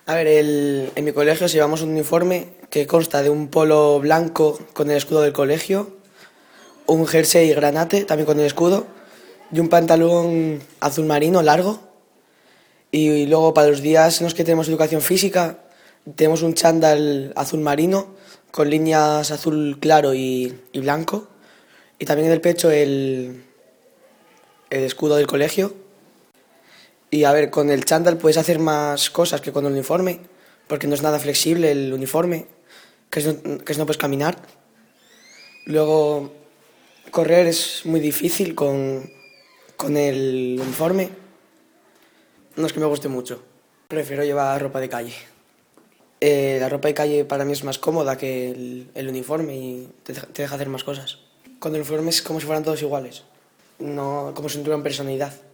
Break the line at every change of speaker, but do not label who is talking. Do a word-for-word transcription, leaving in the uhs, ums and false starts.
A ver, el- en mi colegio llevamos un uniforme que consta de un polo blanco con el escudo del colegio, un jersey granate también con el escudo y un pantalón azul marino largo. Y luego para los días en los que tenemos educación física tenemos un chándal azul marino con líneas azul claro y, y blanco. Y también en el pecho el, el escudo del colegio. Y a ver, con el chándal puedes hacer más cosas que con el uniforme, porque no es nada flexible el uniforme, que es no, que es no puedes caminar. Luego, correr es muy difícil con, con el uniforme. No es que me guste mucho. Prefiero llevar ropa de calle. Eh, la ropa de calle para mí es más cómoda que el, el uniforme y te, te deja hacer más cosas. Con el uniforme es como si fueran todos iguales, no como si no tuvieran personalidad.